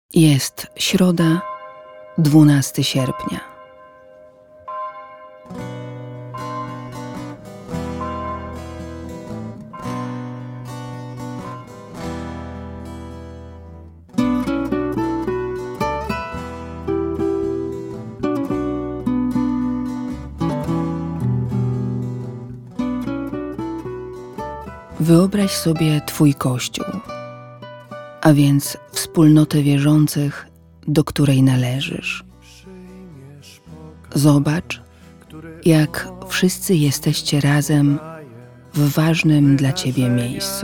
Jest środa, 12 sierpnia. Wyobraź sobie Twój Kościół, a więc wspólnotę wierzących, do której należysz. Zobacz, jak wszyscy jesteście razem w ważnym dla Ciebie miejscu.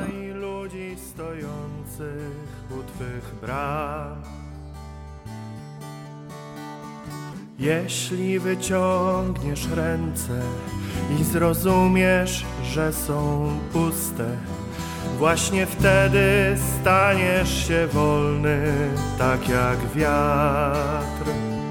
Jeśli wyciągniesz ręce i zrozumiesz, że są puste, właśnie wtedy staniesz się wolny, tak jak wiatr.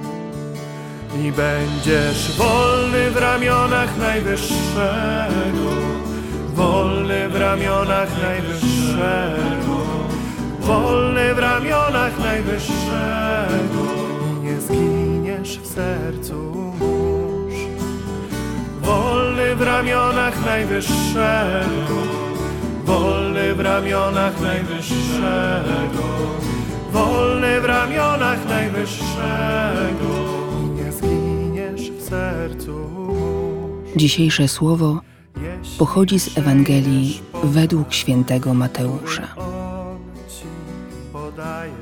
I będziesz wolny w ramionach Najwyższego, wolny w ramionach Najwyższego, wolny w ramionach Najwyższego. I nie zginiesz w sercu mórz. Wolny w ramionach Najwyższego, wolny w ramionach Najwyższego, wolny w ramionach Najwyższego. Nie zginiesz w sercu mórz. Dzisiejsze słowo pochodzi z Ewangelii według świętego Mateusza. On ci podaje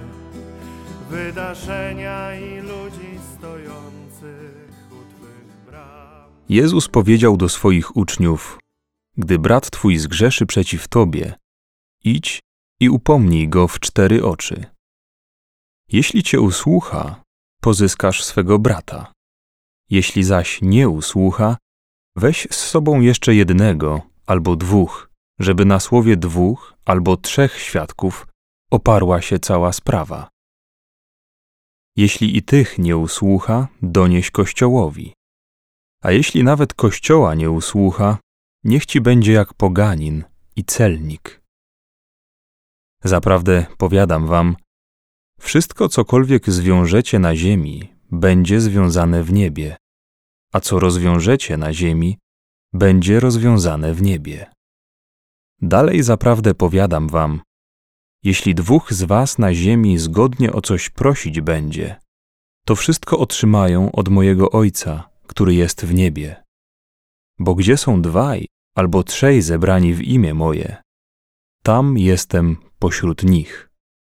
wydarzenia i ludzi stojących u twych bram. Jezus powiedział do swoich uczniów: gdy brat twój zgrzeszy przeciw tobie, idź i upomnij go w 4 oczy. Jeśli cię usłucha, pozyskasz swego brata. Jeśli zaś nie usłucha, weź z sobą jeszcze 1 albo 2, żeby na słowie 2 albo 3 świadków oparła się cała sprawa. Jeśli i tych nie usłucha, donieś Kościołowi. A jeśli nawet Kościoła nie usłucha, niech ci będzie jak poganin i celnik. Zaprawdę powiadam wam, wszystko cokolwiek zwiążecie na ziemi, będzie związane w niebie, a co rozwiążecie na ziemi, będzie rozwiązane w niebie. Dalej zaprawdę powiadam wam, jeśli 2 z was na ziemi zgodnie o coś prosić będzie, to wszystko otrzymają od mojego Ojca, który jest w niebie. Bo gdzie są 2 albo 3 zebrani w imię moje, tam jestem pośród nich.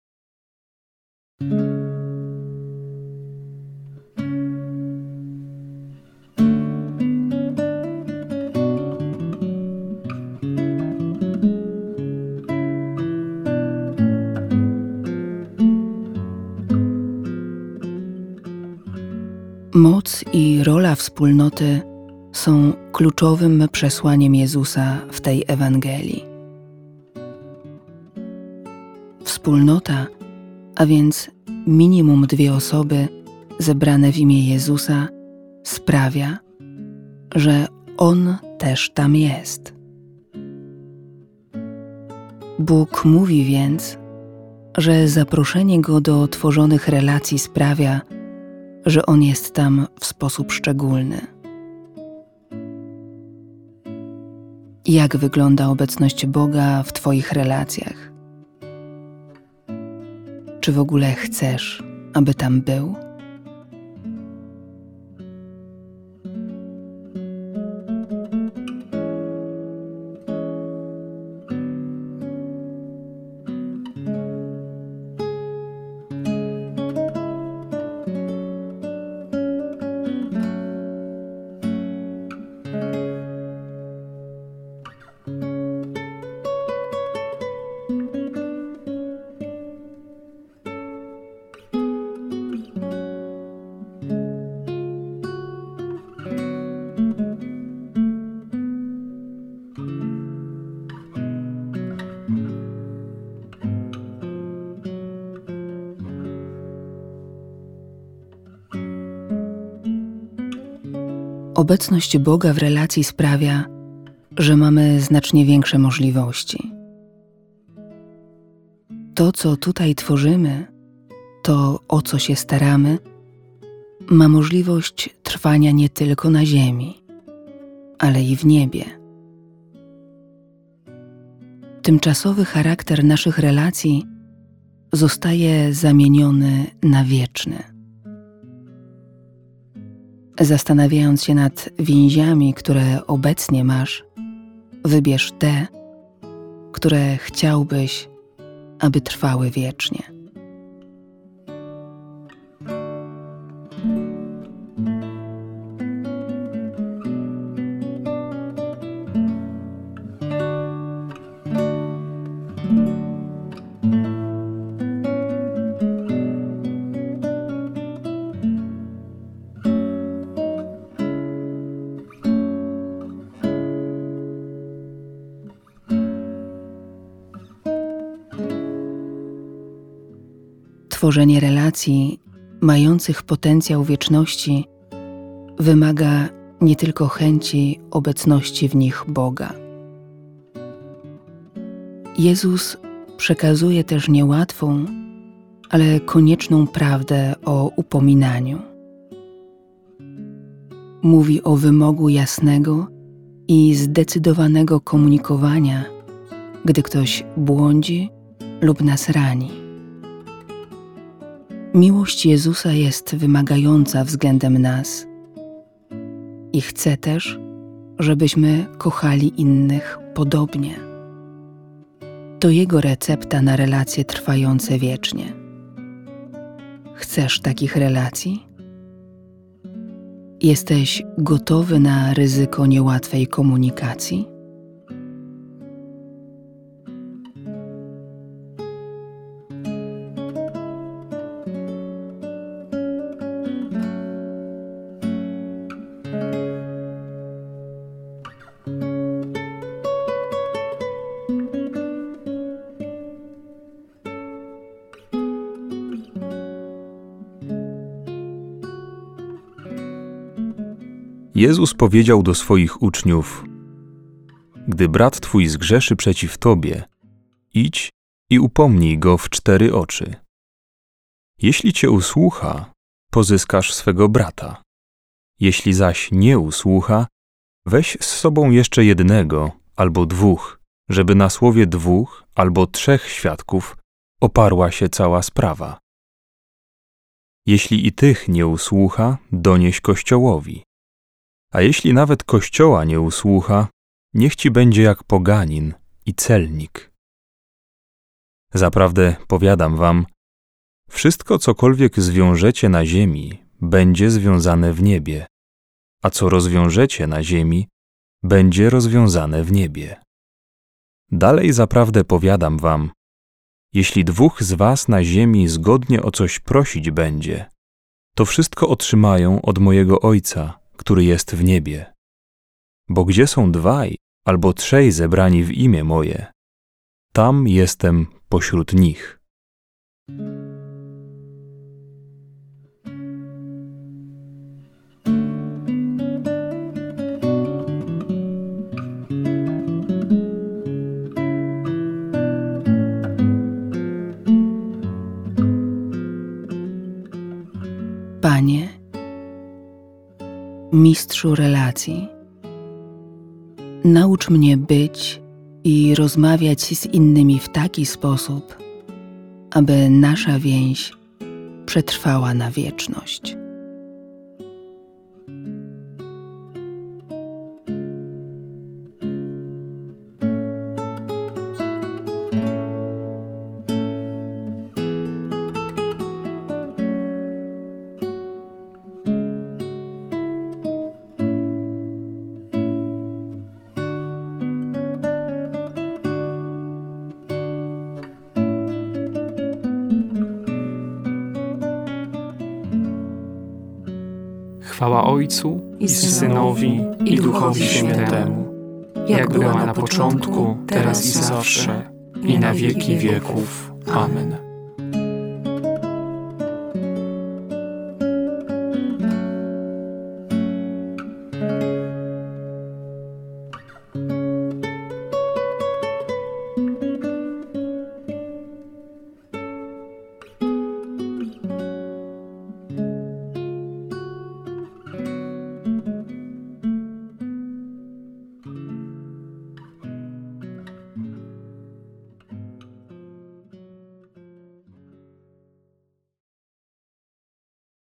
Moc i rola wspólnoty są kluczowym przesłaniem Jezusa w tej Ewangelii. Wspólnota, a więc minimum 2 osoby zebrane w imię Jezusa, sprawia, że On też tam jest. Bóg mówi więc, że zaproszenie Go do tworzonych relacji sprawia, że On jest tam w sposób szczególny. Jak wygląda obecność Boga w Twoich relacjach? Czy w ogóle chcesz, aby tam był? Obecność Boga w relacji sprawia, że mamy znacznie większe możliwości. To, co tutaj tworzymy, to, o co się staramy, ma możliwość trwania nie tylko na ziemi, ale i w niebie. Tymczasowy charakter naszych relacji zostaje zamieniony na wieczny. Zastanawiając się nad więziami, które obecnie masz, wybierz te, które chciałbyś, aby trwały wiecznie. Tworzenie relacji mających potencjał wieczności wymaga nie tylko chęci obecności w nich Boga. Jezus przekazuje też niełatwą, ale konieczną prawdę o upominaniu. Mówi o wymogu jasnego i zdecydowanego komunikowania, gdy ktoś błądzi lub nas rani. Miłość Jezusa jest wymagająca względem nas i chce też, żebyśmy kochali innych podobnie. To Jego recepta na relacje trwające wiecznie. Chcesz takich relacji? Jesteś gotowy na ryzyko niełatwej komunikacji? Jezus powiedział do swoich uczniów: gdy brat twój zgrzeszy przeciw tobie, idź i upomnij go w 4 oczy. Jeśli cię usłucha, pozyskasz swego brata. Jeśli zaś nie usłucha, weź z sobą jeszcze 1 albo 2, żeby na słowie 2 albo 3 świadków oparła się cała sprawa. Jeśli i tych nie usłucha, donieś Kościołowi. A jeśli nawet Kościoła nie usłucha, niech ci będzie jak poganin i celnik. Zaprawdę powiadam wam, wszystko cokolwiek zwiążecie na ziemi, będzie związane w niebie, a co rozwiążecie na ziemi, będzie rozwiązane w niebie. Dalej zaprawdę powiadam wam, jeśli 2 z was na ziemi zgodnie o coś prosić będzie, to wszystko otrzymają od mojego Ojca, który jest w niebie. Bo gdzie są 2 albo 3 zebrani w imię moje, tam jestem pośród nich. Panie, Mistrzu relacji, naucz mnie być i rozmawiać z innymi w taki sposób, aby nasza więź przetrwała na wieczność. Chwała Ojcu i Synowi i Duchowi Świętemu, jak była na początku, teraz i zawsze, i na wieki wieków. Amen.